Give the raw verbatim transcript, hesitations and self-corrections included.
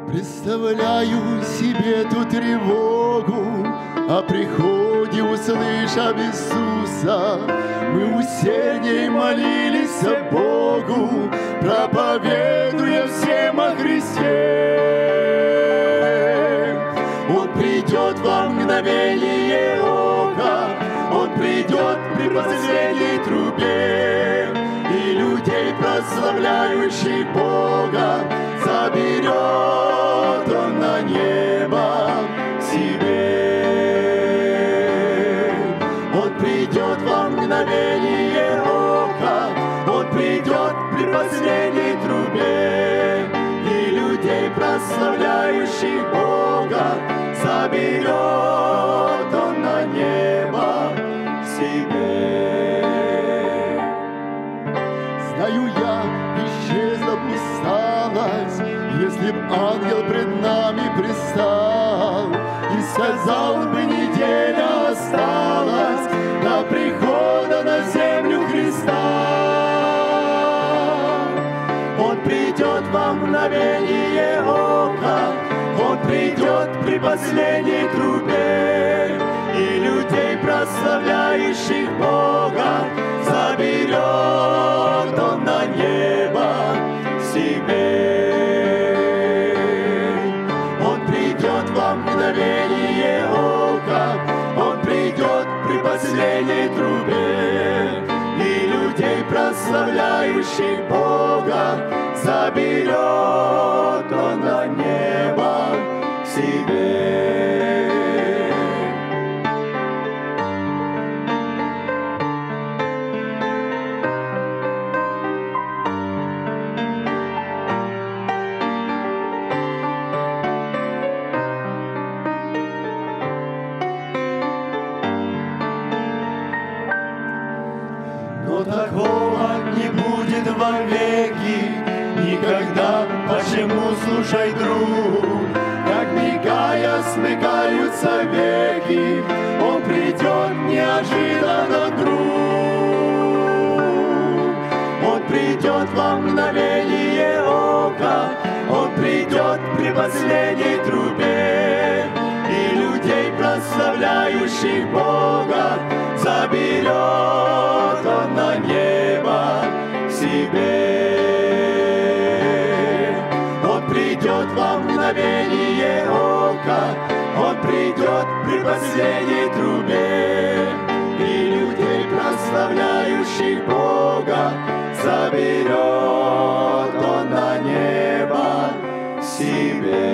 Представляю себе ту тревогу, о приходе, услышав Иисуса, мы усердней молились Богу, проповедуя всем о Христе. Он придет во мгновение ока, Он придет при последней трубе, и людей, прославляющих Бога, заберет Он на небо к себе. Он придет во мгновение ока, Он придет при последней трубе, и людей, прославляющих Бога, заберет Он на небо к себе. Знаю я, исчезла б усталость, если б ангел пред нами пристал и сказал бы: неделя осталась до прихода на землю Христа. Он придет во мгновение ока, Он придет при последней трубе, и людей, прославляющих Бога, заберет Он на небо к себе. Он придет во мгновение ока, Он придет при последней трубе, и людей, прославляющих Бога, заберет Он на небо к себе. Но такого не будет вовеки никогда. Почему, слушай, друг, как мигая смыкаются веки, Он придет неожиданно, друг. Он придет во мгновение ока, Он придет при последней трубе, и людей, прославляющих Бога, заберет Он на небо к себе. Он придет во мгновение ока, Он придет при последней трубе, и людей, прославляющих Бога, заберет Он на небо к себе.